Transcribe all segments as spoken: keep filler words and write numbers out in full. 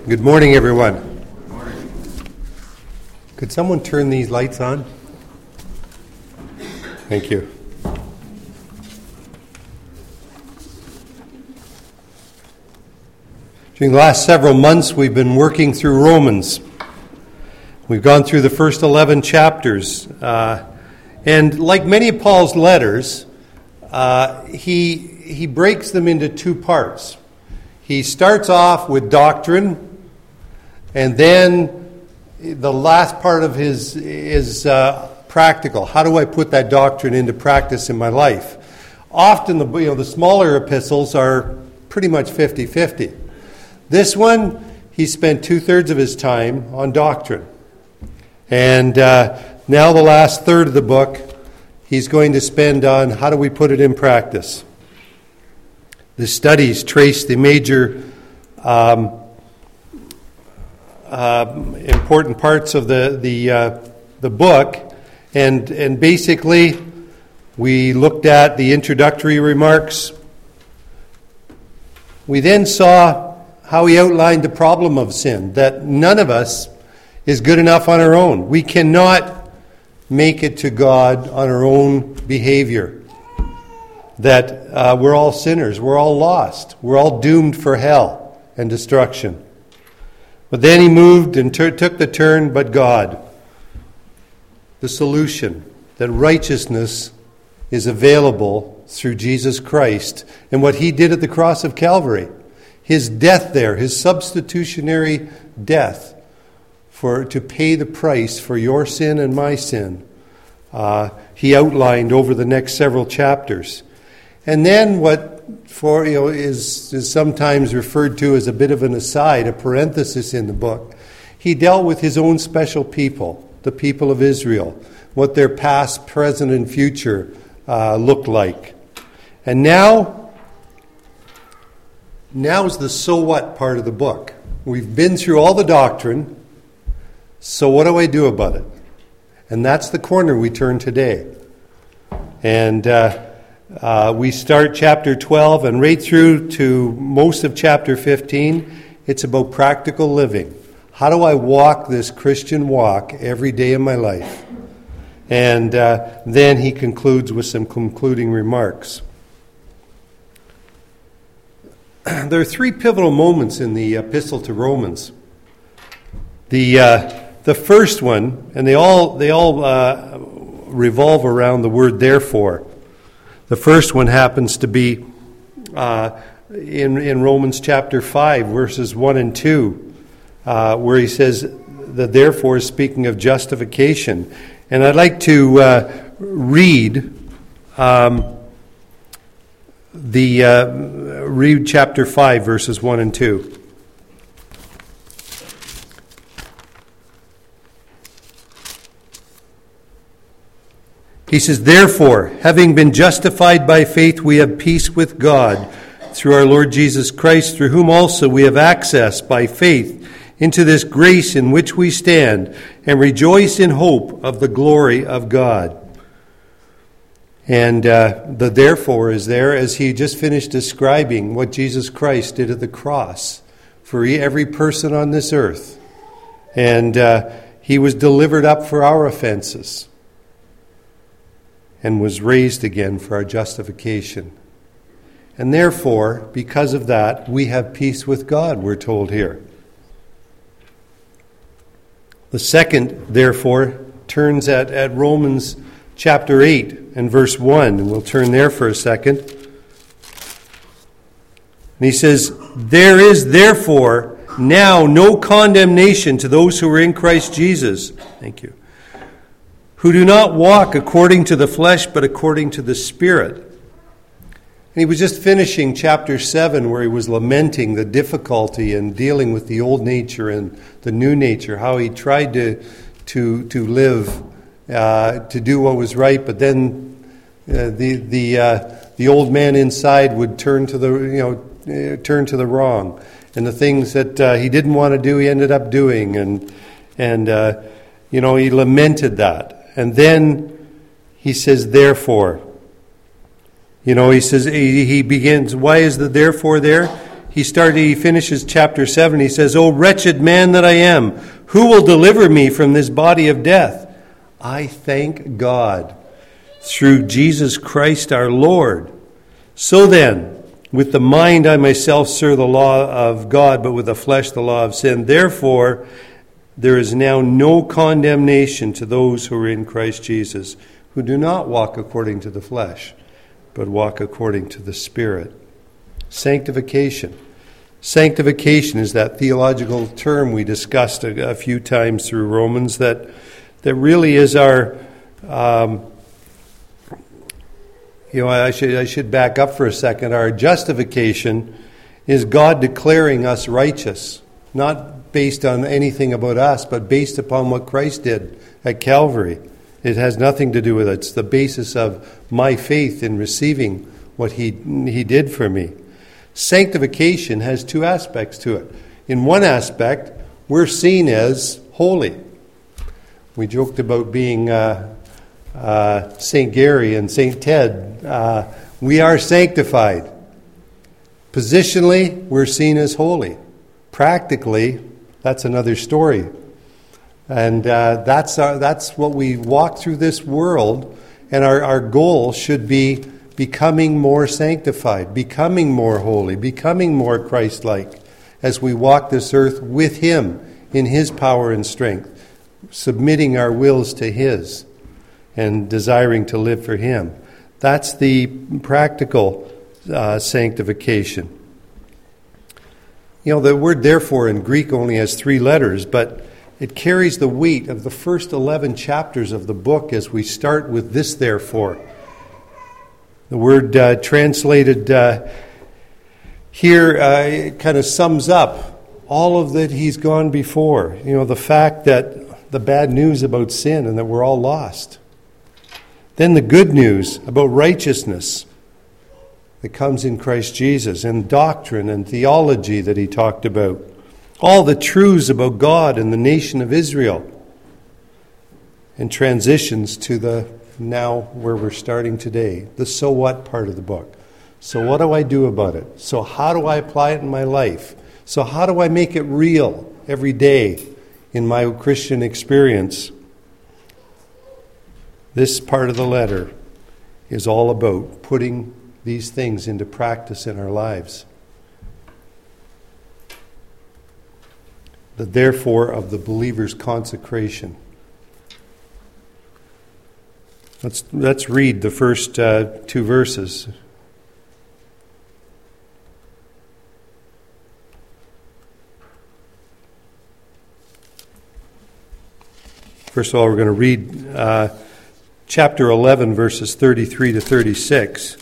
Good morning, everyone. Good morning. Could someone turn these lights on? Thank you. During the last several months, we've been working through Romans. We've gone through the first eleven chapters. Uh, and like many of Paul's letters, uh, he, he breaks them into two parts. He starts off with doctrine, and then the last part of his is uh, practical. How do I put that doctrine into practice in my life? Often the you know the smaller epistles are pretty much fifty-fifty. This one, he spent two-thirds of his time on doctrine. And uh, now the last third of the book, he's going to spend on how do we put it in practice. The studies trace the major um, uh, important parts of the the uh, the book, and and basically we looked at the introductory remarks. We then saw how he outlined the problem of sin, that none of us is good enough on our own. We cannot make it to God on our own behavior. That uh, we're all sinners, we're all lost, we're all doomed for hell and destruction. But then he moved and t- took the turn, but God. The solution, that righteousness is available through Jesus Christ and what he did at the cross of Calvary. His death there, his substitutionary death for to pay the price for your sin and my sin, uh, he outlined over the next several chapters. And then what for you know is, is sometimes referred to as a bit of an aside, a parenthesis in the book. He dealt with his own special people, the people of Israel, what their past, present, and future uh, looked like. And now, now's the so what part of the book. We've been through all the doctrine, so what do I do about it? And that's the corner we turn today. And uh, Uh, we start chapter twelve and right through to most of chapter fifteen. It's about practical living. How do I walk this Christian walk every day of my life? And uh, then he concludes with some concluding remarks. There are three pivotal moments in the epistle to Romans. The uh, the first one, and they all they all uh, revolve around the word therefore. The first one happens to be uh, in, in Romans chapter five, verses one and two, uh, where he says that therefore is speaking of justification. And I'd like to uh, read um, the uh, read chapter five, verses one and two. He says, therefore, having been justified by faith, we have peace with God through our Lord Jesus Christ, through whom also we have access by faith into this grace in which we stand and rejoice in hope of the glory of God. And uh, the therefore is there as he just finished describing what Jesus Christ did at the cross for every person on this earth. And uh, he was delivered up for our offenses and was raised again for our justification. And therefore, because of that, we have peace with God, we're told here. The second, therefore, turns at, at Romans chapter eight and verse one, and we'll turn there for a second. And he says, there is therefore now no condemnation to those who are in Christ Jesus. Thank you. Who do not walk according to the flesh, but according to the Spirit. And he was just finishing chapter seven, where he was lamenting the difficulty in dealing with the old nature and the new nature, how he tried to to to live, uh, to do what was right, but then uh, the the uh, the old man inside would turn to the you know uh, turn to the wrong, and the things that uh, he didn't want to do, he ended up doing, and and uh, you know he lamented that. And then he says, therefore. You know, he says, he, he begins, why is the therefore there? he started, he finishes chapter seven. He says, "O wretched man that I am, who will deliver me from this body of death? I thank God through Jesus Christ our Lord. So then, with the mind I myself serve the law of God, but with the flesh the law of sin. Therefore, there is now no condemnation to those who are in Christ Jesus, who do not walk according to the flesh, but walk according to the Spirit." Sanctification. Sanctification is that theological term we discussed a, a few times through Romans that, that really is our... Um, You know, I should I should back up for a second. Our justification is God declaring us righteous, not based on anything about us, but based upon what Christ did at Calvary. It has nothing to do with it. It's the basis of my faith in receiving what he he did for me. Sanctification has two aspects to it. In one aspect, we're seen as holy. We joked about being... Uh, Uh, Saint Gary and Saint Ted, uh, we are sanctified. Positionally, we're seen as holy. Practically, that's another story. And uh, that's our, that's what we walk through this world, and our, our goal should be becoming more sanctified, becoming more holy, becoming more Christ-like as we walk this earth with Him in His power and strength, submitting our wills to His and desiring to live for Him. That's the practical uh, sanctification. You know, the word therefore in Greek only has three letters, but it carries the weight of the first eleven chapters of the book as we start with this therefore. The word uh, translated uh, here uh, kind of sums up all of that He's gone before. You know, the fact that the bad news about sin and that we're all lost. Then the good news about righteousness that comes in Christ Jesus, and doctrine and theology that He talked about. All the truths about God and the nation of Israel. And transitions to the now where we're starting today, the so what part of the book. So what do I do about it? So how do I apply it in my life? So how do I make it real every day in my Christian experience? This part of the letter is all about putting these things into practice in our lives. The therefore of the believer's consecration. Let's let's read the first uh, two verses. First of all, we're going to read Uh, Chapter eleven, verses thirty-three to thirty-six.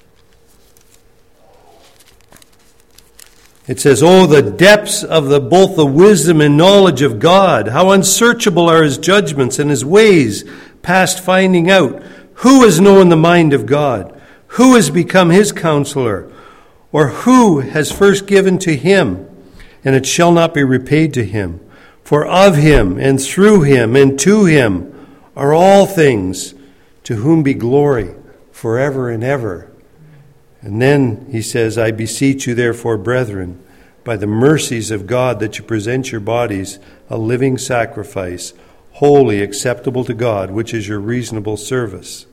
It says, "Oh, the depths of the both the wisdom and knowledge of God! How unsearchable are His judgments and His ways past finding out! Who has known the mind of God? Who has become His counselor? Or who has first given to Him, and it shall not be repaid to him? For of Him, and through Him, and to Him are all things, to whom be glory forever and ever." And then he says, "I beseech you therefore, brethren, by the mercies of God, that you present your bodies a living sacrifice, holy, acceptable to God, which is your reasonable service."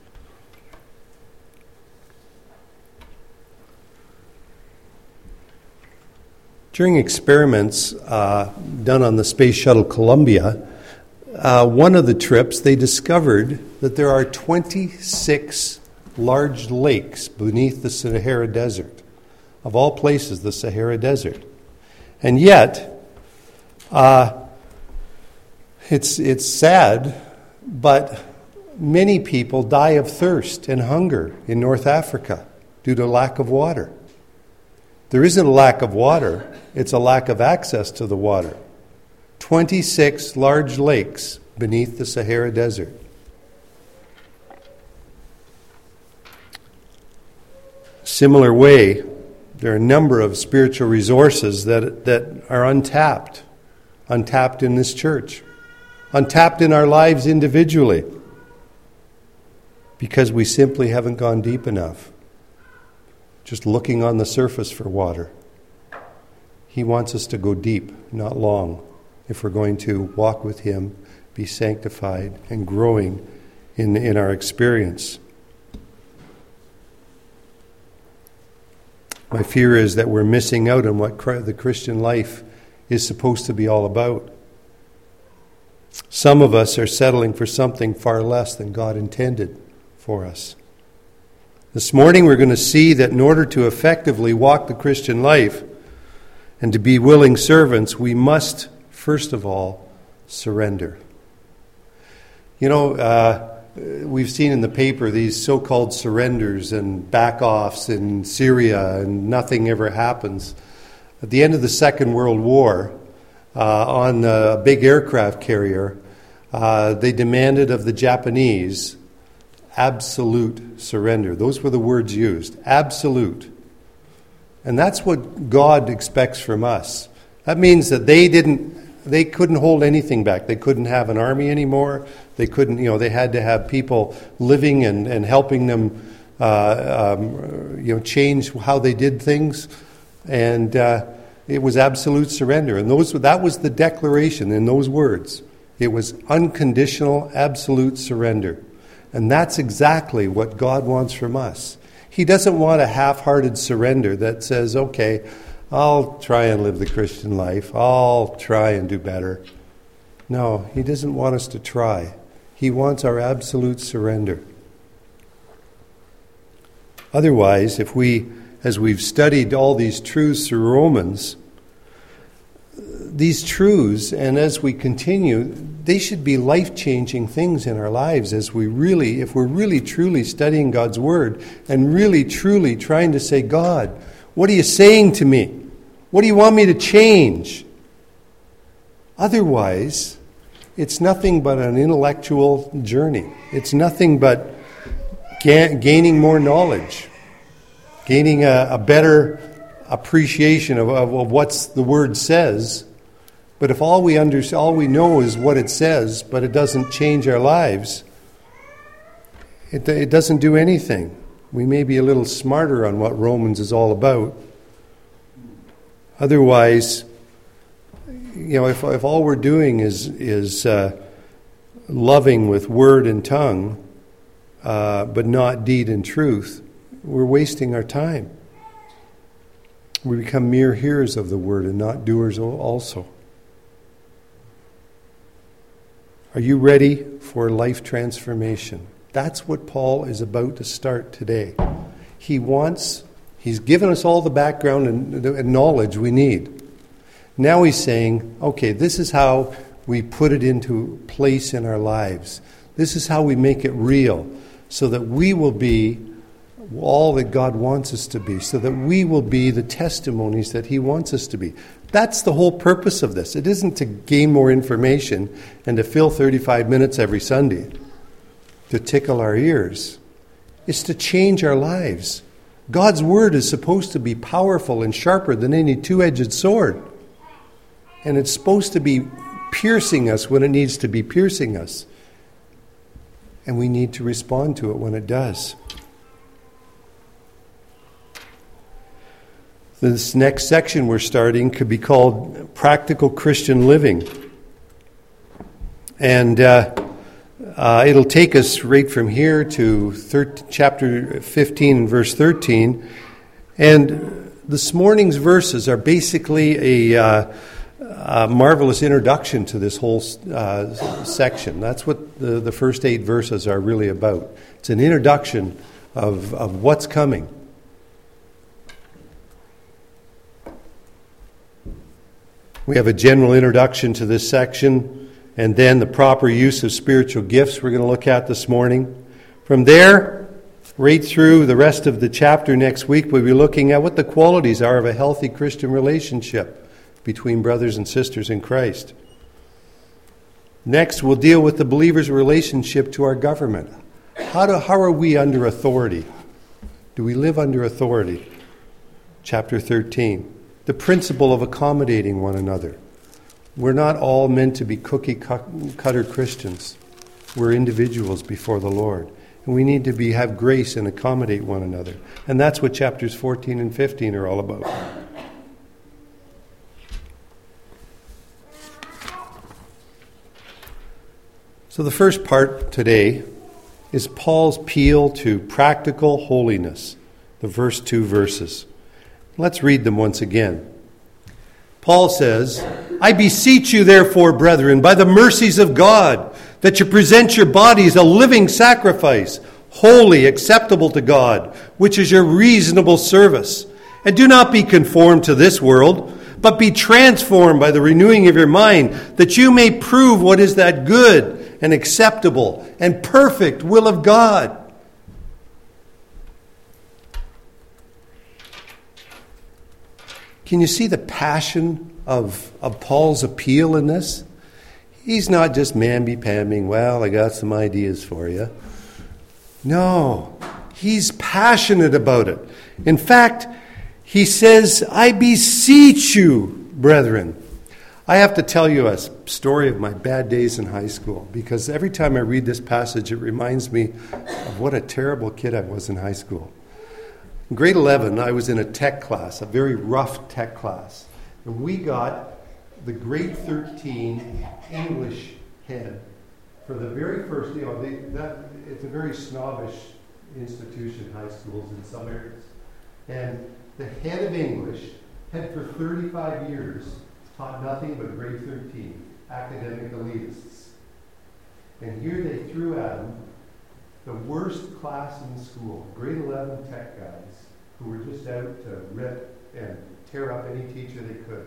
During experiments uh, done on the Space Shuttle Columbia, Uh, one of the trips, they discovered that there are twenty-six large lakes beneath the Sahara Desert. Of all places, the Sahara Desert. And yet, uh, it's, it's sad, but many people die of thirst and hunger in North Africa due to lack of water. There isn't a lack of water, it's a lack of access to the water. twenty-six large lakes beneath the Sahara Desert. Similar way, there are a number of spiritual resources that that are untapped, untapped in this church, untapped in our lives individually, because we simply haven't gone deep enough, just looking on the surface for water. He wants us to go deep, not long, if we're going to walk with Him, be sanctified, and growing in, in our experience. My fear is that we're missing out on what the Christian life is supposed to be all about. Some of us are settling for something far less than God intended for us. This morning we're going to see that in order to effectively walk the Christian life and to be willing servants, we must, first of all, surrender. You know, uh, we've seen in the paper these so-called surrenders and back-offs in Syria, and nothing ever happens. At the end of the Second World War, uh, on a big aircraft carrier, uh, they demanded of the Japanese absolute surrender. Those were the words used, absolute. And that's what God expects from us. That means that they didn't, they couldn't hold anything back. They couldn't have an army anymore. They couldn't, you know, they had to have people living and, and helping them, uh, um, you know, change how they did things. And uh, it was absolute surrender. And those that was the declaration in those words. It was unconditional, absolute surrender. And that's exactly what God wants from us. He doesn't want a half-hearted surrender that says, okay, I'll try and live the Christian life. I'll try and do better. No, He doesn't want us to try. He wants our absolute surrender. Otherwise, if we, as we've studied all these truths through Romans, these truths, and as we continue, they should be life-changing things in our lives as we really, if we're really truly studying God's Word and really truly trying to say, God, what are you saying to me? What do you want me to change? Otherwise, it's nothing but an intellectual journey. It's nothing but ga- gaining more knowledge, gaining a, a better appreciation of, of, of what the Word says. But if all we under, all we know is what it says, but it doesn't change our lives, it, it doesn't do anything. We may be a little smarter on what Romans is all about. Otherwise, you know, if if all we're doing is is uh, loving with word and tongue, uh, but not deed and truth, we're wasting our time. We become mere hearers of the word and not doers also. Are you ready for life transformation? That's what Paul is about to start today. He wants, he's given us all the background and, and knowledge we need. Now he's saying, okay, this is how we put it into place in our lives. This is how we make it real, so that we will be all that God wants us to be, so that we will be the testimonies that He wants us to be. That's the whole purpose of this. It isn't to gain more information and to fill thirty-five minutes every Sunday to tickle our ears. It's to change our lives. God's Word is supposed to be powerful and sharper than any two-edged sword. And it's supposed to be piercing us when it needs to be piercing us. And we need to respond to it when it does. This next section we're starting could be called Practical Christian Living. And uh, uh, it'll take us right from here to thir- chapter fifteen and verse thirteen. And this morning's verses are basically a, uh, a marvelous introduction to this whole uh, section. That's what the, the first eight verses are really about. It's an introduction of, of what's coming. We have a general introduction to this section, and then the proper use of spiritual gifts we're going to look at this morning. From there, right through the rest of the chapter next week, we'll be looking at what the qualities are of a healthy Christian relationship between brothers and sisters in Christ. Next, we'll deal with the believer's relationship to our government. How do, how are we under authority? Do we live under authority? Chapter thirteen. The principle of accommodating one another. We're not all meant to be cookie-cutter Christians. We're individuals before the Lord. And we need to be have grace and accommodate one another. And that's what chapters fourteen and fifteen are all about. So the first part today is Paul's appeal to practical holiness, the first two verses. Let's read them once again. Paul says, I beseech you therefore, brethren, by the mercies of God, that you present your bodies a living sacrifice, holy, acceptable to God, which is your reasonable service. And do not be conformed to this world, but be transformed by the renewing of your mind, that you may prove what is that good and acceptable and perfect will of God. Can you see the passion of, of Paul's appeal in this? He's not just mamby-pambing, well, I got some ideas for you. No, he's passionate about it. In fact, he says, I beseech you, brethren. I have to tell you a story of my bad days in high school, because every time I read this passage, it reminds me of what a terrible kid I was in high school. In grade eleven, I was in a tech class, a very rough tech class. And we got the grade thirteen English head for the very first, you know, they, that, it's a very snobbish institution, high schools in some areas. And the head of English had for thirty-five years taught nothing but grade thirteen, academic elitists. And here they threw at him the worst class in the school, grade eleven tech guys, who were just out to rip and tear up any teacher they could.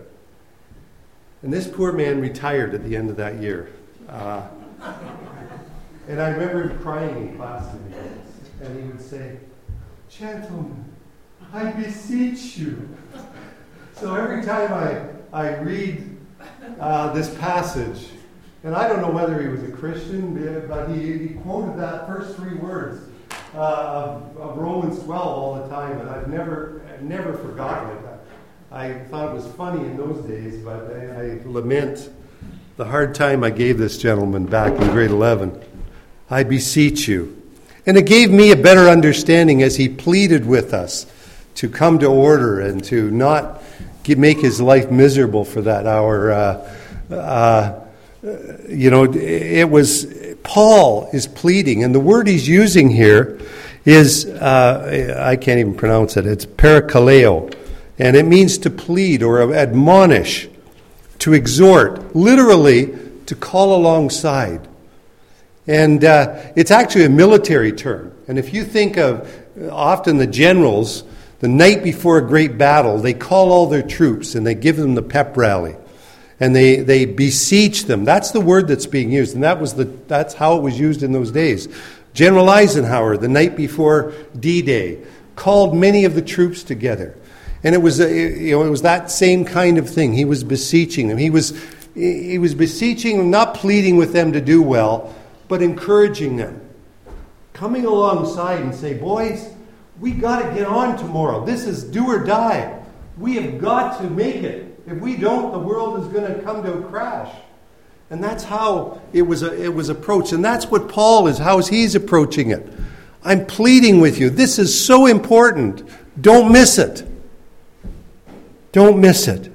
And this poor man retired at the end of that year. Uh, and I remember him crying in class, and he would say, gentlemen, I beseech you. So every time I, I read uh, this passage, and I don't know whether he was a Christian, but he, he quoted that first three words uh, of, of Romans twelve all the time, and I've never, I've never forgotten it. I thought it was funny in those days, but I, I lament the hard time I gave this gentleman back in grade eleven. I beseech you. And it gave me a better understanding as he pleaded with us to come to order and to not give, make his life miserable for that hour. Uh, uh, you know, it was, Paul is pleading, and the word he's using here is, uh, I can't even pronounce it, it's parakaleo. And it means to plead or admonish, to exhort, literally to call alongside. And uh, it's actually a military term. And if you think of often the generals, the night before a great battle, they call all their troops and they give them the pep rally. And they, they beseech them. That's the word that's being used. And that was the that's how it was used in those days. General Eisenhower, the night before D-Day, called many of the troops together. And it was, you know, it was that same kind of thing. He was beseeching them. He was, he was beseeching them, not pleading with them to do well, but encouraging them. Coming alongside and say, boys, we got to get on tomorrow. This is do or die. We have got to make it. If we don't, the world is going to come to a crash. And that's how it was, it was approached. And that's what Paul is, how he's approaching it. I'm pleading with you. This is so important. Don't miss it. Don't miss it.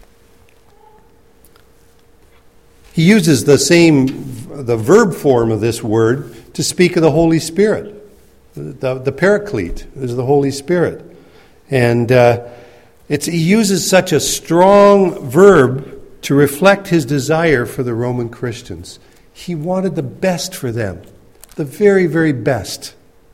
He uses the same, the verb form of this word to speak of the Holy Spirit. The, the Paraclete is the Holy Spirit. And uh, it's, he uses such a strong verb to reflect his desire for the Roman Christians. He wanted the best for them, the very, very best.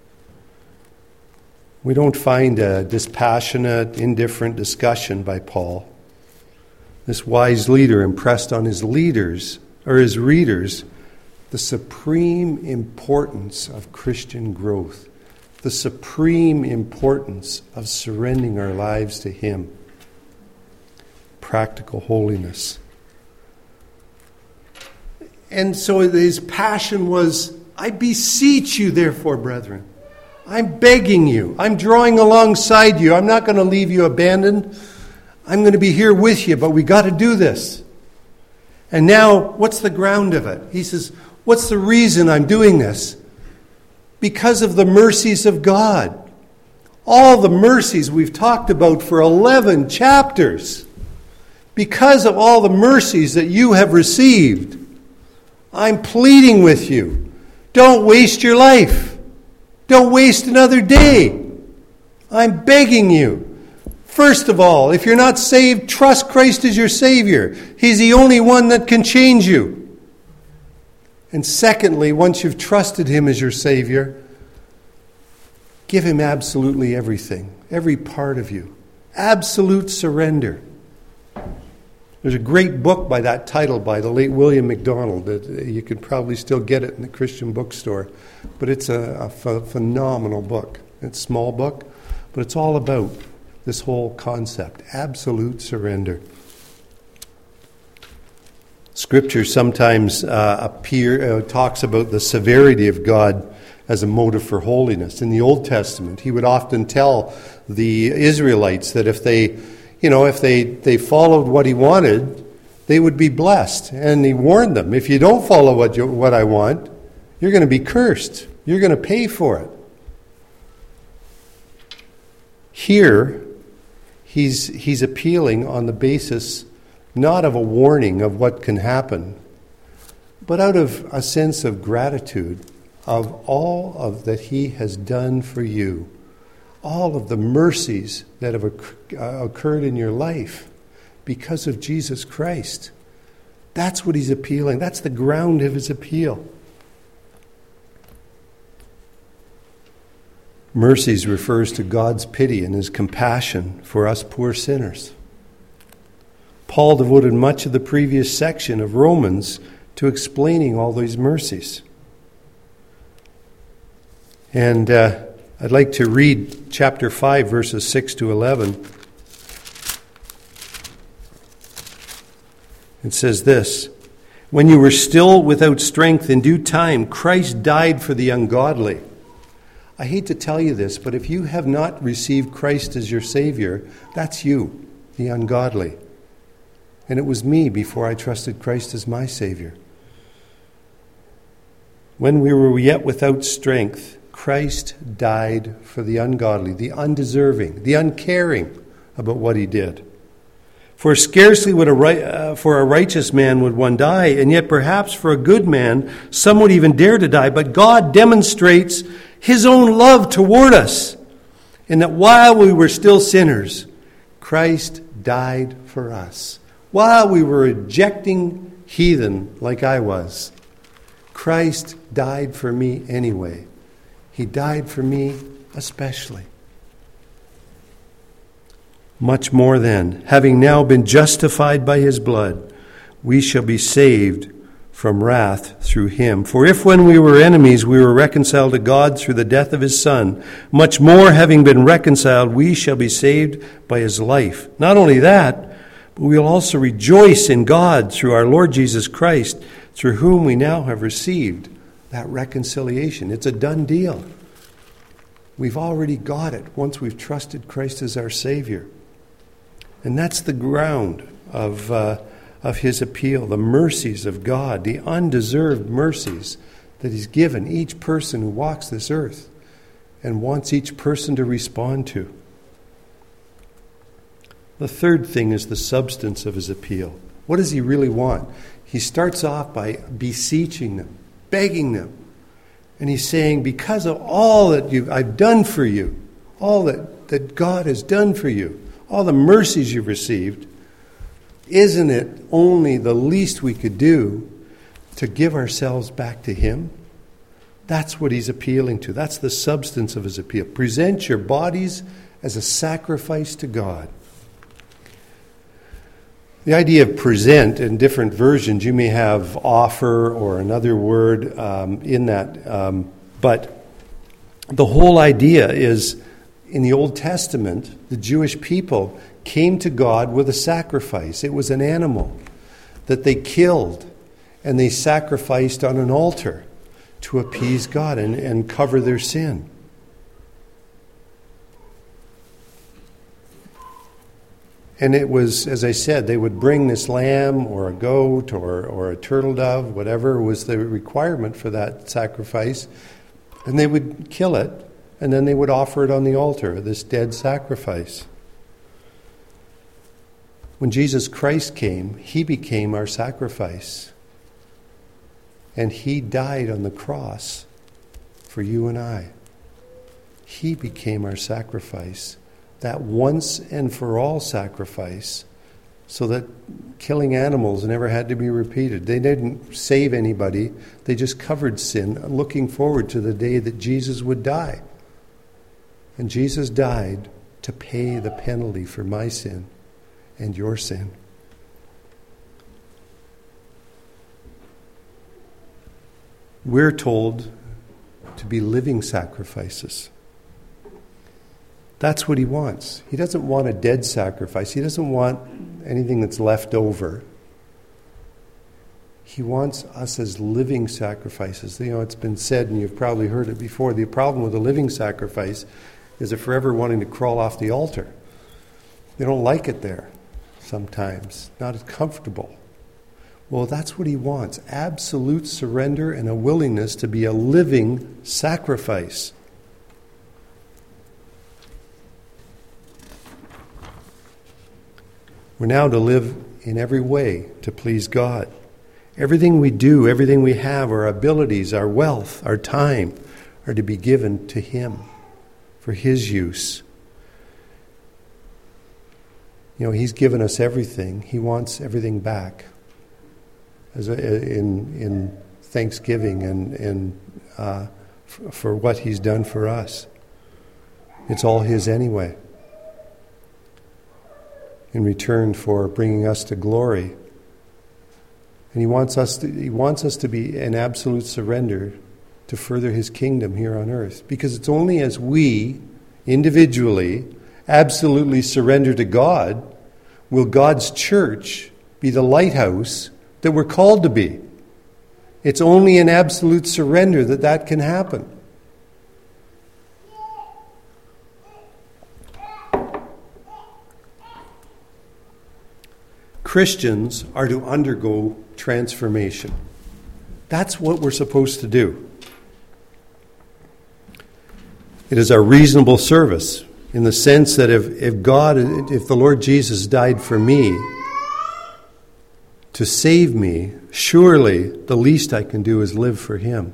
We don't find a dispassionate, indifferent discussion by Paul. This wise leader impressed on his leaders, or his readers, the supreme importance of Christian growth, the supreme importance of surrendering our lives to Him. Practical holiness. And so his passion was, I beseech you, therefore, brethren. I'm begging you. I'm drawing alongside you. I'm not going to leave you abandoned. I'm going to be here with you, but we got to do this. And now, what's the ground of it? He says, what's the reason I'm doing this? Because of the mercies of God. All the mercies we've talked about for eleven chapters. Because of all the mercies that you have received, I'm pleading with you. Don't waste your life. Don't waste another day. I'm begging you. First of all, if you're not saved, trust Christ as your Savior. He's the only one that can change you. And secondly, once you've trusted Him as your Savior, give Him absolutely everything, every part of you. Absolute surrender. There's a great book by that title by the late William MacDonald. That you could probably still get it in the Christian bookstore. But it's a, a ph- phenomenal book. It's a small book, but it's all about this whole concept, absolute surrender. Scripture sometimes uh, appear uh, talks about the severity of God as a motive for holiness. In the Old Testament, He would often tell the Israelites that if they, you know, if they, they followed what He wanted, they would be blessed. And He warned them, if you don't follow what you, what I want, you're going to be cursed. You're going to pay for it. Here, he's he's appealing on the basis not of a warning of what can happen, but out of a sense of gratitude of all of that He has done for you, all of the mercies that have occurred in your life because of Jesus Christ. That's what He's appealing. That's the ground of His appeal. Mercies refers to God's pity and His compassion for us poor sinners. Paul devoted much of the previous section of Romans to explaining all these mercies. And uh, I'd like to read chapter five, verses six to eleven. It says this: "When you were still without strength, in due time, Christ died for the ungodly." I hate to tell you this, but if you have not received Christ as your Savior, that's you, the ungodly. And it was me before I trusted Christ as my Savior. When we were yet without strength, Christ died for the ungodly, the undeserving, the uncaring about what He did. For scarcely would a right, uh, for a righteous man would one die, and yet perhaps for a good man some would even dare to die. But God demonstrates His own love toward us, in that while we were still sinners, Christ died for us. While we were rejecting heathen like I was, Christ died for me anyway. He died for me especially. Much more then, having now been justified by His blood, we shall be saved from wrath through Him. For if when we were enemies we were reconciled to God through the death of His Son, much more having been reconciled, we shall be saved by His life. Not only that, but we will also rejoice in God through our Lord Jesus Christ, through whom we now have received that reconciliation. It's a done deal. We've already got it once we've trusted Christ as our Savior. And that's the ground of uh, of His appeal, the mercies of God, the undeserved mercies that He's given each person who walks this earth and wants each person to respond to. The third thing is the substance of His appeal. What does He really want? He starts off by beseeching them, begging them. And He's saying, because of all that you've, I've done for you, all that, that God has done for you, all the mercies you've received, isn't it only the least we could do to give ourselves back to Him? That's what He's appealing to. That's the substance of His appeal. Present your bodies as a sacrifice to God. The idea of present, in different versions, you may have offer or another word um, in that. Um, but the whole idea is, in the Old Testament, the Jewish people came to God with a sacrifice. It was an animal that they killed and they sacrificed on an altar to appease God and, and cover their sin. And it was, as I said, they would bring this lamb or a goat or, or a turtle dove, whatever was the requirement for that sacrifice, and they would kill it, and then they would offer it on the altar, this dead sacrifice. When Jesus Christ came, He became our sacrifice. And he died on the cross for you and I. He became our sacrifice, that once and for all sacrifice, so that killing animals never had to be repeated. They didn't save anybody. They just covered sin, looking forward to the day that Jesus would die. And Jesus died to pay the penalty for my sin and your sin. We're told to be living sacrifices. That's what he wants. He doesn't want a dead sacrifice. He doesn't want anything that's left over. He wants us as living sacrifices. You know, it's been said, and you've probably heard it before, the problem with a living sacrifice is they're forever wanting to crawl off the altar. They don't like it there sometimes. Not as comfortable. Well, that's what he wants. Absolute surrender and a willingness to be a living sacrifice. We're now to live in every way to please God. Everything we do, everything we have, our abilities, our wealth, our time, are to be given to him for his use. You know, he's given us everything. He wants everything back. As a, in in thanksgiving and, and uh, f- for what he's done for us. It's all his anyway. In return for bringing us to glory. And he wants us to, he wants us to be in absolute surrender to further his kingdom here on earth. Because it's only as we, individually, absolutely surrender to God, will God's church be the lighthouse that we're called to be. It's only in absolute surrender that that can happen. Christians are to undergo transformation. That's what we're supposed to do. It is our reasonable service in the sense that if, if God, if the Lord Jesus died for me, to save me, surely the least I can do is live for him.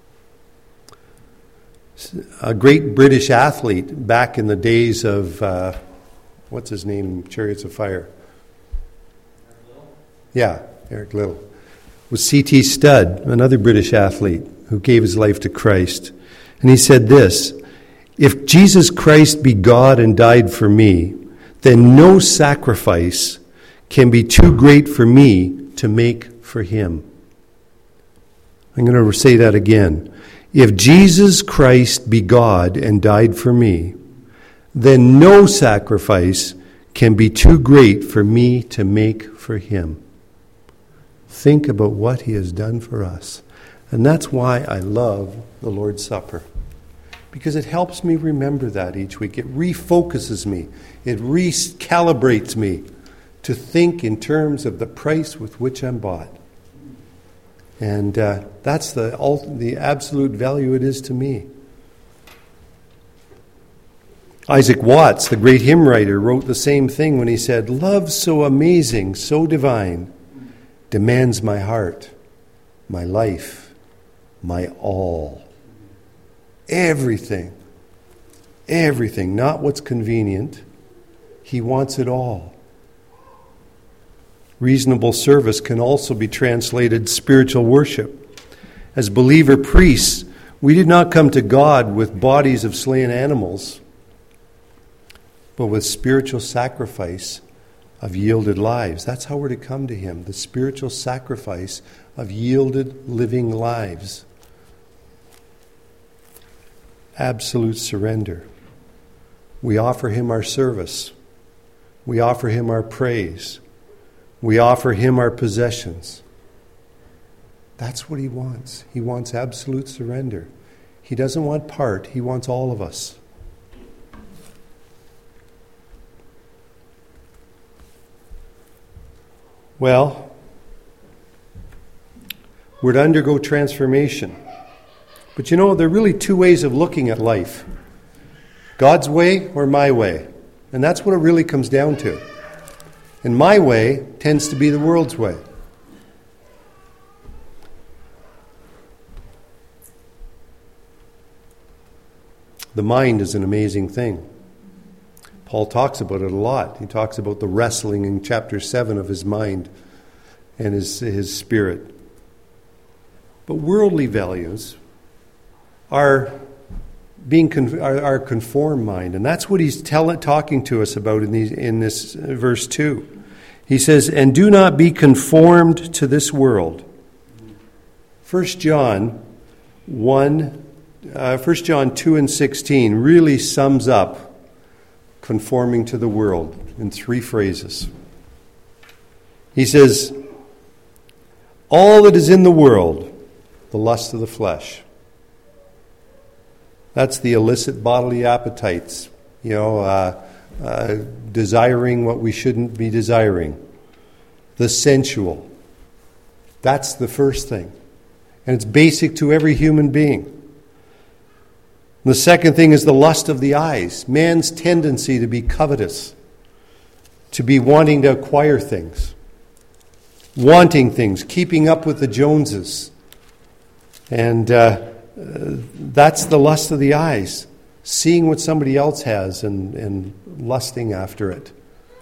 A great British athlete back in the days of, uh, what's his name, Chariots of Fire? Yeah, Eric Liddell. Was C T Studd, another British athlete who gave his life to Christ. And he said this, if Jesus Christ be God and died for me, then no sacrifice can be too great for me to make for him. I'm going to say that again. If Jesus Christ be God and died for me, then no sacrifice can be too great for me to make for him. Think about what he has done for us. And that's why I love the Lord's Supper. Because it helps me remember that each week. It refocuses me. It recalibrates me to think in terms of the price with which I'm bought. And uh, that's the, the absolute value it is to me. Isaac Watts, the great hymn writer, wrote the same thing when he said, love so amazing, so divine, demands my heart, my life, my all. Everything. Everything. Not what's convenient. He wants it all. Reasonable service can also be translated spiritual worship. As believer priests, we did not come to God with bodies of slain animals, but with spiritual sacrifice of yielded lives. That's how we're to come to him, the spiritual sacrifice of yielded living lives. Absolute surrender. We offer him our service. We offer him our praise. We offer him our possessions. That's what he wants. He wants absolute surrender. He doesn't want part. He wants all of us. Well, we're to undergo transformation. But you know, there are really two ways of looking at life. God's way or my way. And that's what it really comes down to. And my way tends to be the world's way. The mind is an amazing thing. Paul talks about it a lot. He talks about the wrestling in chapter seven of his mind and his, his spirit. But worldly values are being are, are conformed mind, and that's what he's tell, talking to us about in, these, in this verse two. He says, "And do not be conformed to this world." First John one, uh, First John two and sixteen really sums up conforming to the world in three phrases. He says, "All that is in the world, the lust of the flesh." That's the illicit bodily appetites, you know, uh, uh, desiring what we shouldn't be desiring. The sensual. That's the first thing. And it's basic to every human being. And the second thing is the lust of the eyes. Man's tendency to be covetous, to be wanting to acquire things, wanting things, keeping up with the Joneses. And uh, uh, that's the lust of the eyes, seeing what somebody else has and, and lusting after it.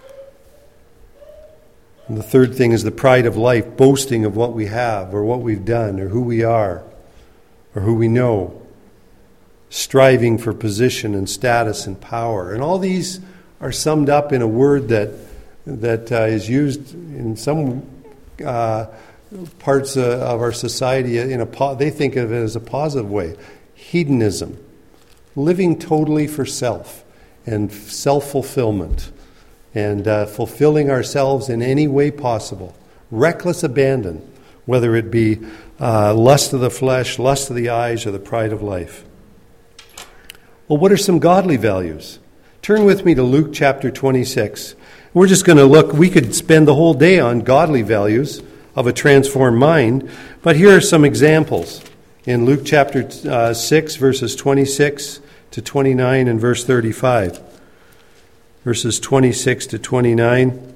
And the third thing is the pride of life, boasting of what we have or what we've done or who we are or who we know, striving for position and status and power. And all these are summed up in a word that that uh, is used in some uh, parts uh, of our society. In a po- they think of it as a positive way. Hedonism, living totally for self and self-fulfillment. And uh, fulfilling ourselves in any way possible. Reckless abandon, whether it be uh, lust of the flesh, lust of the eyes, or the pride of life. Well, what are some godly values? Turn with me to Luke chapter twenty-six. We're just going to look, we could spend the whole day on godly values of a transformed mind, but here are some examples. In Luke chapter uh, six, verses twenty-six to twenty-nine and verse thirty-five. Verses twenty-six to twenty-nine.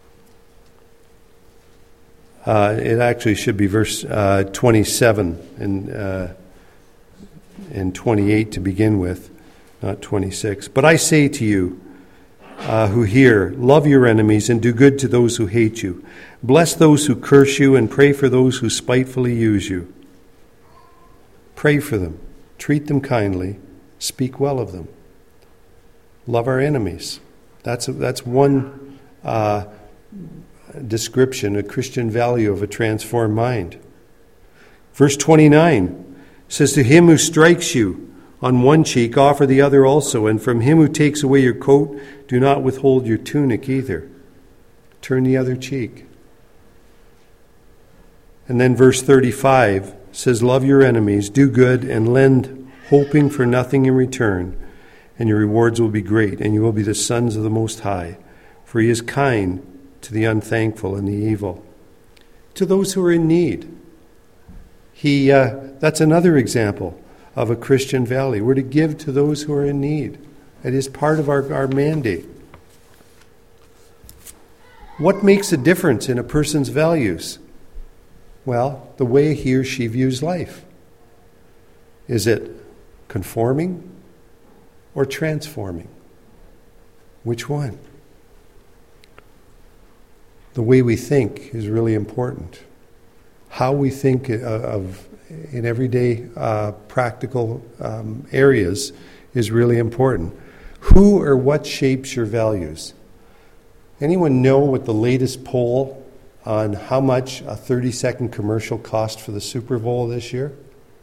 Uh, it actually should be verse uh, twenty-seven and, uh, and twenty-eight to begin with, not twenty-six. "But I say to you uh, who hear, love your enemies and do good to those who hate you. Bless those who curse you and pray for those who spitefully use you." Pray for them. Treat them kindly. Speak well of them. Love our enemies. That's a, that's one uh, description, a Christian value of a transformed mind. Verse twenty-nine says, "To him who strikes you on one cheek, offer the other also, and from him who takes away your coat, do not withhold your tunic either. Turn the other cheek." And then verse thirty-five says, "Love your enemies, do good, and lend, hoping for nothing in return. And your rewards will be great, and you will be the sons of the Most High. For he is kind to the unthankful and the evil." To those who are in need. He uh, that's another example of a Christian value. We're to give to those who are in need. It is part of our, our mandate. What makes a difference in a person's values? Well, the way he or she views life. Is it conforming or transforming? Which one? The way we think is really important. How we think of in everyday uh, practical um, areas is really important. Who or what shapes your values? Anyone know what the latest poll on how much a thirty-second commercial cost for the Super Bowl this year?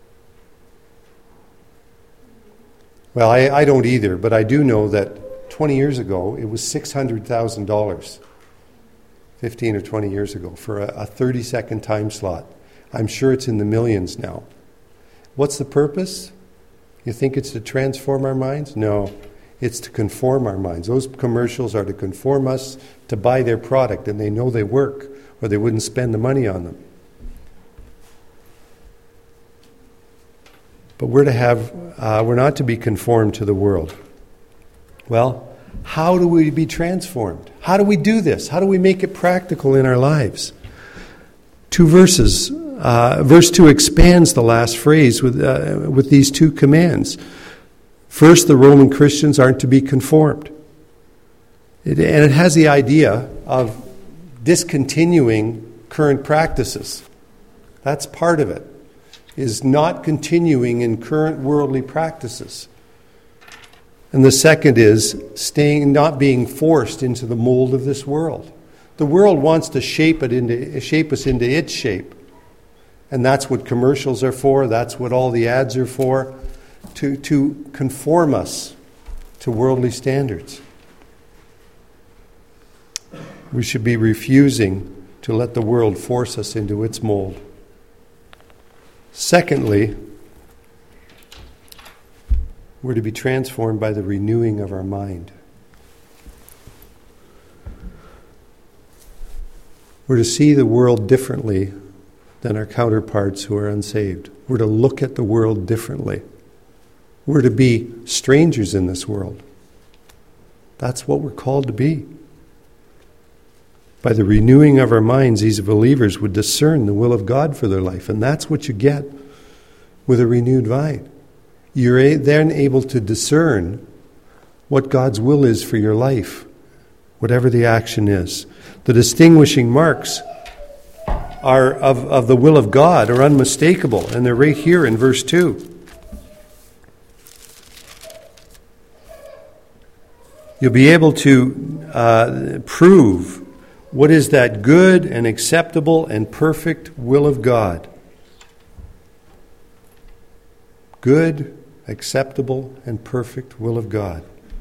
Well, I, I don't either, but I do know that twenty years ago, it was six hundred thousand dollars, fifteen or twenty years ago, for a, a thirty-second time slot. I'm sure it's in the millions now. What's the purpose? You think it's to transform our minds? No, it's to conform our minds. Those commercials are to conform us to buy their product, and they know they work, or they wouldn't spend the money on them. But we're to have, uh, we're not to be conformed to the world. Well, how do we be transformed? How do we do this? How do we make it practical in our lives? Two verses. Uh, verse two expands the last phrase with uh, with these two commands. First, the Roman Christians aren't to be conformed. It, and it has the idea of discontinuing current practices. That's part of it, is not continuing in current worldly practices. And the second is staying, not being forced into the mold of this world. The world wants to shape it into, shape us into its shape. And that's what commercials are for. That's what all the ads are for, to, to conform us to worldly standards. We should be refusing to let the world force us into its mold. Secondly, we're to be transformed by the renewing of our mind. We're to see the world differently than our counterparts who are unsaved. We're to look at the world differently. We're to be strangers in this world. That's what we're called to be. By the renewing of our minds, these believers would discern the will of God for their life. And that's what you get with a renewed mind. You're then able to discern what God's will is for your life, whatever the action is. The distinguishing marks are of, of the will of God are unmistakable, and they're right here in verse two. You'll be able to uh, prove what is that good and acceptable and perfect will of God. Good, acceptable, and perfect will of God.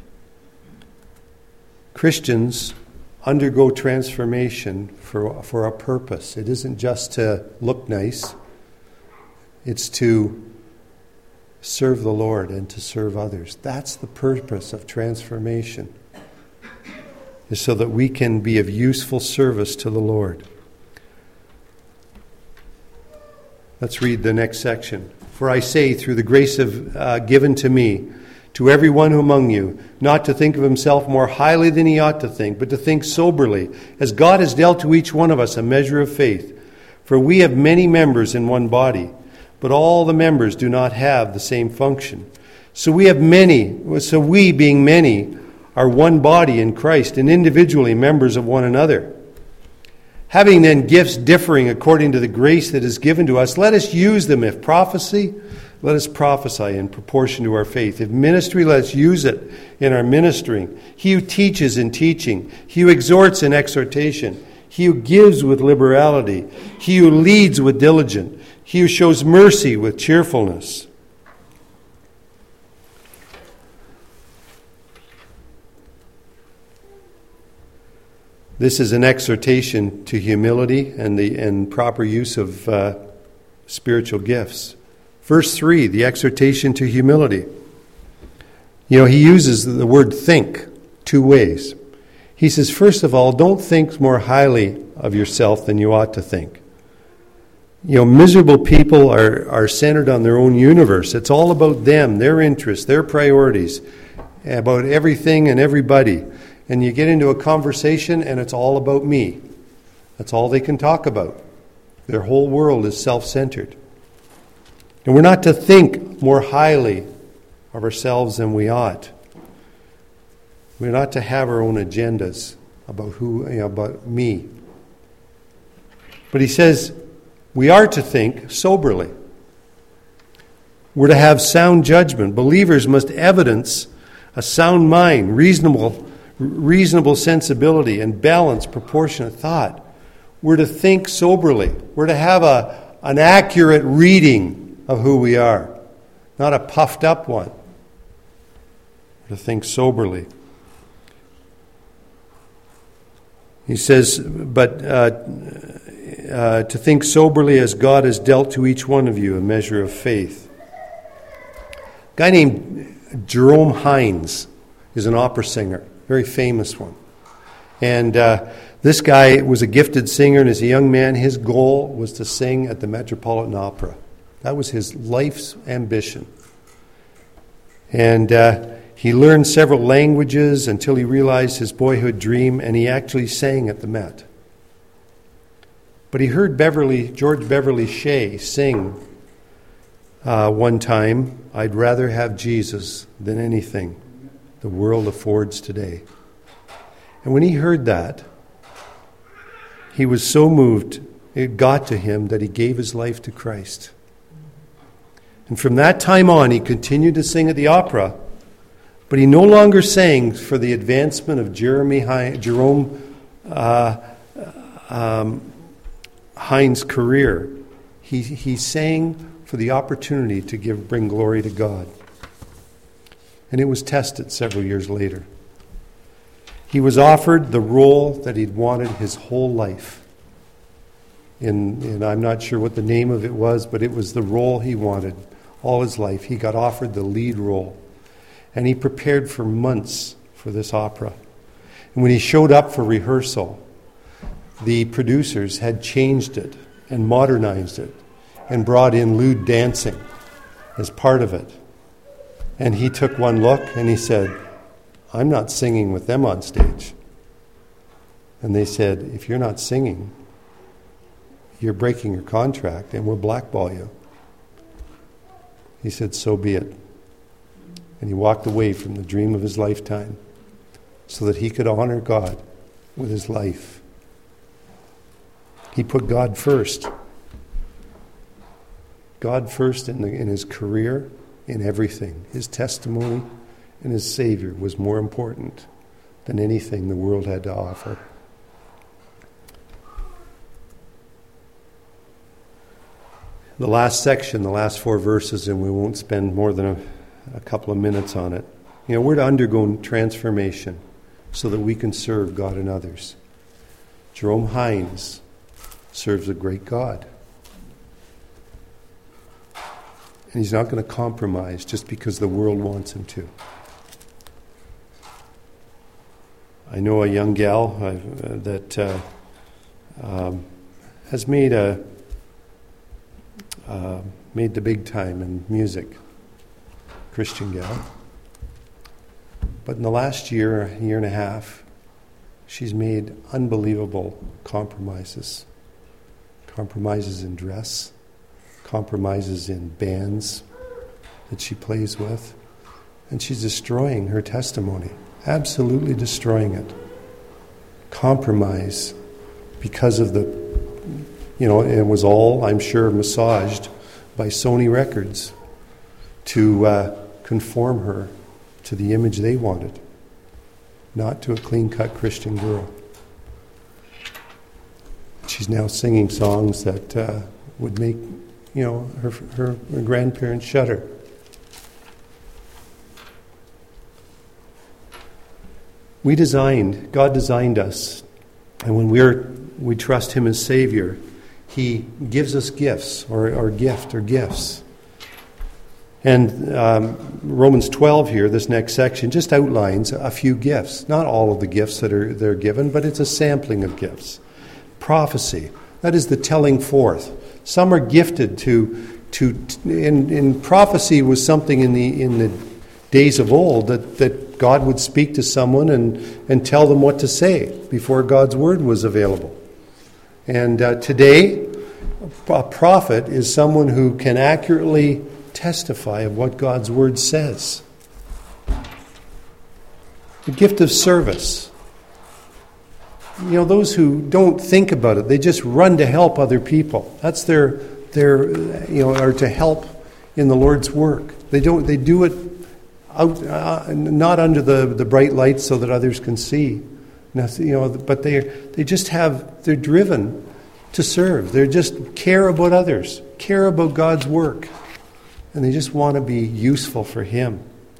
Christians undergo transformation for, for a purpose. It isn't just to look nice. It's to serve the Lord and to serve others. That's the purpose of transformation, is so that we can be of useful service to the Lord. Let's read the next section. For I say, through the grace of, uh, given to me, to everyone among you, not to think of himself more highly than he ought to think, but to think soberly, as God has dealt to each one of us a measure of faith. For we have many members in one body, but all the members do not have the same function. So we have many, so we, being many, are one body in Christ, and individually members of one another. Having then gifts differing according to the grace that is given to us, let us use them. If prophecy, let us prophesy in proportion to our faith. If ministry, let us use it in our ministering. He who teaches in teaching. He who exhorts in exhortation. He who gives with liberality. He who leads with diligence. He who shows mercy with cheerfulness. This is an exhortation to humility and the and proper use of uh, spiritual gifts. Verse three, the exhortation to humility. You know, he uses the word think two ways. He says, first of all, don't think more highly of yourself than you ought to think. You know, miserable people are, are centered on their own universe. It's all about them, their interests, their priorities, about everything and everybody. And you get into a conversation and it's all about me. That's all they can talk about. Their whole world is self-centered. And we're not to think more highly of ourselves than we ought. We're not to have our own agendas about who, you know, about me. But he says we are to think soberly. We're to have sound judgment. Believers must evidence a sound mind, reasonable reasonable sensibility, and balanced, proportionate thought. We're to think soberly. We're to have a, an accurate reading of who we are, not a puffed up one. We're to think soberly. He says, but uh, uh, to think soberly as God has dealt to each one of you a measure of faith. A guy named Jerome Hines is an opera singer. Very famous one. And uh, this guy was a gifted singer, and as a young man, his goal was to sing at the Metropolitan Opera. That was his life's ambition. And uh, he learned several languages until he realized his boyhood dream, and he actually sang at the Met. But he heard Beverly, George Beverly Shea sing uh, one time, "I'd rather have Jesus than anything the world affords today." And when he heard that, he was so moved, it got to him that he gave his life to Christ. And from that time on, he continued to sing at the opera, but he no longer sang for the advancement of Jeremy Hi- Jerome uh, um, Hines' career. He, he sang for the opportunity to give bring glory to God. And it was tested several years later. He was offered the role that he'd wanted his whole life. In, in I'm not sure what the name of it was, but it was the role he wanted all his life. He got offered the lead role. And he prepared for months for this opera. And when he showed up for rehearsal, the producers had changed it and modernized it and brought in lewd dancing as part of it. And he took one look and he said, "I'm not singing with them on stage." And they said, "If you're not singing, you're breaking your contract and we'll blackball you." He said, "So be it." And he walked away from the dream of his lifetime so that he could honor God with his life. He put God first. God first in, the, in his career, in everything. His testimony and his Savior was more important than anything the world had to offer. The last section, the last four verses, and we won't spend more than a a couple of minutes on it. You know, we're to undergo transformation so that we can serve God and others. Jerome Hines serves a great God. And he's not going to compromise just because the world wants him to. I know a young gal uh, that uh, um, has made a uh, made the big time in music. Christian gal. But in the last year, year and a half, she's made unbelievable compromises. Compromises in dress, compromises in bands that she plays with, and she's destroying her testimony, absolutely destroying it. Compromise because of the, you know, it was all, I'm sure, massaged by Sony Records to uh, conform her to the image they wanted, not to a clean-cut Christian girl. She's now singing songs that uh, would make, you know, her, her, her grandparents shudder. We designed, God designed us, and when we're we trust Him as Savior, He gives us gifts, or, or gift, or gifts. And um, Romans twelve here, this next section, just outlines a few gifts. Not all of the gifts that are they're given, but it's a sampling of gifts. Prophecy, that is the telling forth. Some are gifted to to in, in prophecy was something in the in the days of old that, that God would speak to someone and, and tell them what to say before God's word was available. And uh, today, a prophet is someone who can accurately testify of what God's word says. The gift of service. You know, those who don't think about it, they just run to help other people. That's their, their you know, or to help in the Lord's work. They don't, they do it out, uh, not under the, the bright lights so that others can see. You know, but they they just have, they're driven to serve. They just care about others, care about God's work. And they just want to be useful for Him.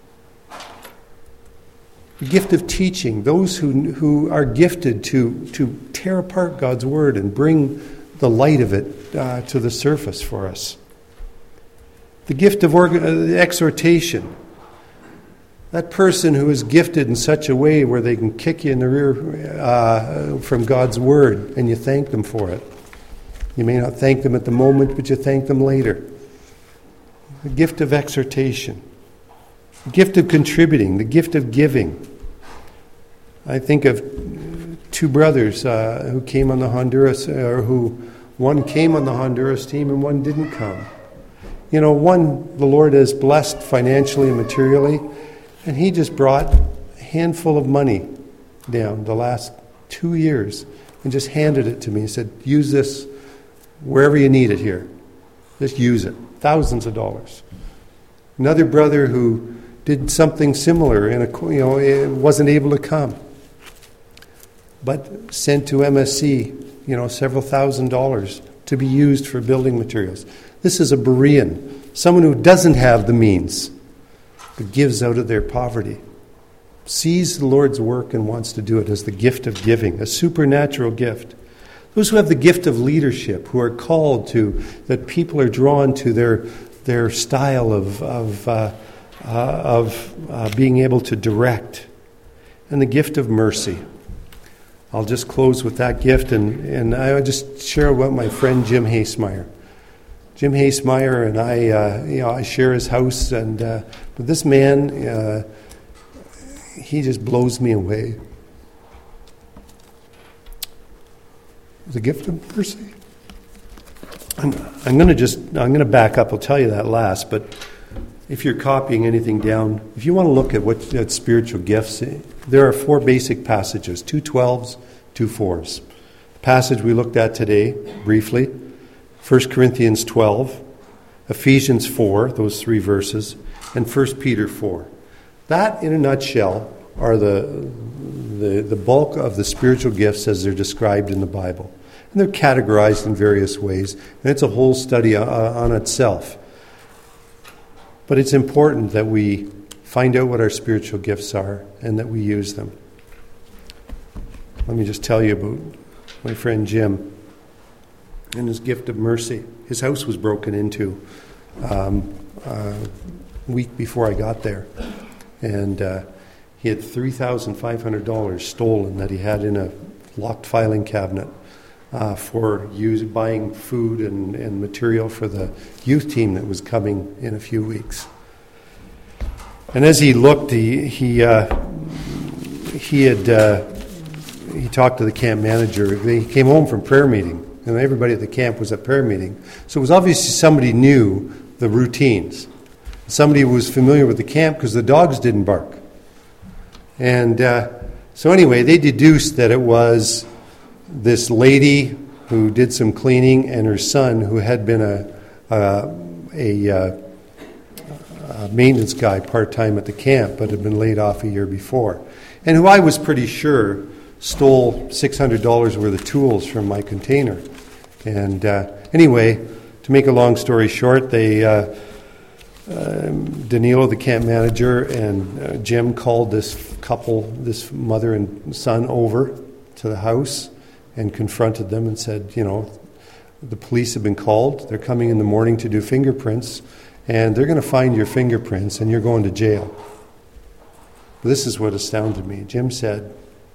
The gift of teaching, those who who are gifted to, to tear apart God's word and bring the light of it uh, to the surface for us. The gift of orga- uh, exhortation, that person who is gifted in such a way where they can kick you in the rear uh, from God's word and you thank them for it. You may not thank them at the moment, but you thank them later. The gift of exhortation. The gift of contributing. The gift of giving. I think of two brothers uh, who came on the Honduras, or who one came on the Honduras team and one didn't come. You you know, one, the Lord has blessed financially and materially, and he just brought a handful of money down the last two years and just handed it to me. He said, use this wherever you need it here. Just use it. Thousands of dollars. Another brother who did something similar, and you know, wasn't able to come, but sent to M S C, you know, several thousand dollars to be used for building materials. This is a Berean, someone who doesn't have the means, but gives out of their poverty, sees the Lord's work and wants to do it as the gift of giving, a supernatural gift. Those who have the gift of leadership, who are called to, that people are drawn to their their style of of uh, uh, of uh, being able to direct, and the gift of mercy. I'll just close with that gift, and, and I'll just share about my friend Jim Hasemeyer. Jim Hasemeyer and I, uh, you know, I share his house, and uh, but this man, uh, he just blows me away. The gift of mercy. I'm, I'm going to just, I'm going to back up. I'll tell you that last, but if you're copying anything down, if you want to look at what at spiritual gifts, there are four basic passages, two twelves, two fours. The passage we looked at today, briefly, First Corinthians twelve, Ephesians four, those three verses, and First Peter four. That, in a nutshell, are the, the, the bulk of the spiritual gifts as they're described in the Bible. And they're categorized in various ways, and it's a whole study uh, on itself. But it's important that we find out what our spiritual gifts are and that we use them. Let me just tell you about my friend Jim and his gift of mercy. His house was broken into um, a week before I got there. And uh, he had three thousand five hundred dollars stolen that he had in a locked filing cabinet uh, for use, buying food and, and material for the youth team that was coming in a few weeks. And as he looked, he he uh, he had uh, he talked to the camp manager. He came home from prayer meeting, and everybody at the camp was at prayer meeting. So it was obviously somebody knew the routines. Somebody was familiar with the camp because the dogs didn't bark. And uh, so anyway, they deduced that it was this lady who did some cleaning and her son who had been a a, a, a maintenance guy part-time at the camp but had been laid off a year before. And who I was pretty sure stole six hundred dollars worth of tools from my container. And uh, anyway, to make a long story short, they... Uh, Um, Danilo, the camp manager, and uh, Jim called this couple, this mother and son, over to the house and confronted them and said, you know, the police have been called. They're coming in the morning to do fingerprints, and they're going to find your fingerprints, and you're going to jail. But this is what astounded me. Jim said,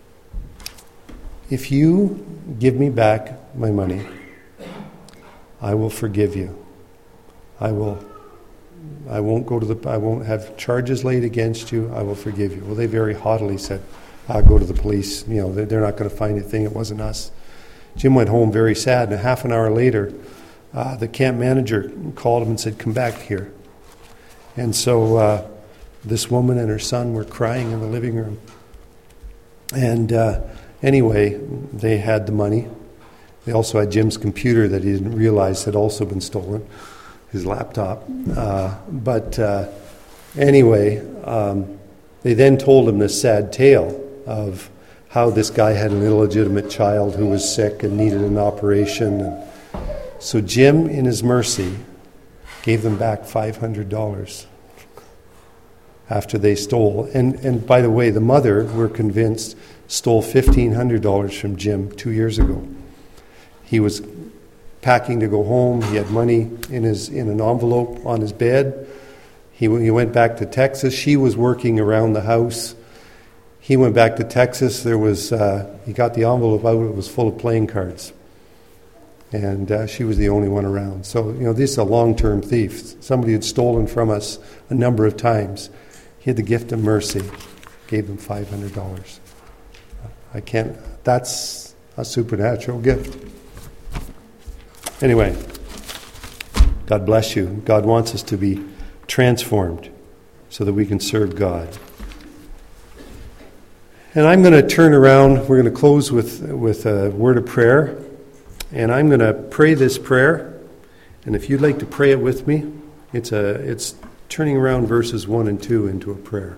if you give me back my money, I will forgive you. I will I won't go to the. I won't have charges laid against you. I will forgive you. Well, they very haughtily said, "I'll go to the police. You know, they're not going to find anything. It wasn't us." Jim went home very sad, and a half an hour later, uh, the camp manager called him and said, "Come back here." And so uh, this woman and her son were crying in the living room. And uh, anyway, they had the money. They also had Jim's computer that he didn't realize had also been stolen. His laptop. Uh, but uh, anyway, um, they then told him this sad tale of how this guy had an illegitimate child who was sick and needed an operation. And so Jim, in his mercy, gave them back five hundred dollars after they stole. And, and by the way, the mother, we're convinced, stole fifteen hundred dollars from Jim two years ago. He was packing to go home. He had money in his in an envelope on his bed. He he went back to Texas. She was working around the house. He went back to Texas. There was uh, he got the envelope out. It was full of playing cards, and uh, she was the only one around. So you know, this is a long-term thief. Somebody had stolen from us a number of times. He had the gift of mercy. Gave them five hundred dollars. I can't. That's a supernatural gift. Anyway, God bless you. God wants us to be transformed so that we can serve God. And I'm going to turn around. We're going to close with, with a word of prayer. And I'm going to pray this prayer. And if you'd like to pray it with me, it's a it's turning around verses one and two into a prayer.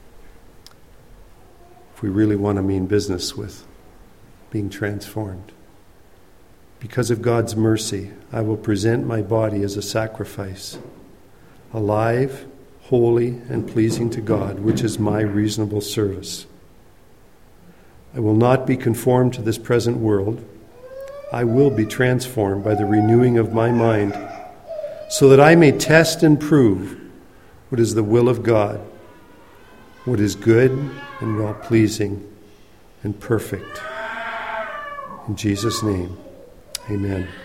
If we really want to mean business with being transformed. Because of God's mercy, I will present my body as a sacrifice, alive, holy, and pleasing to God, which is my reasonable service. I will not be conformed to this present world. I will be transformed by the renewing of my mind, so that I may test and prove what is the will of God, what is good and well-pleasing and perfect. In Jesus' name, amen.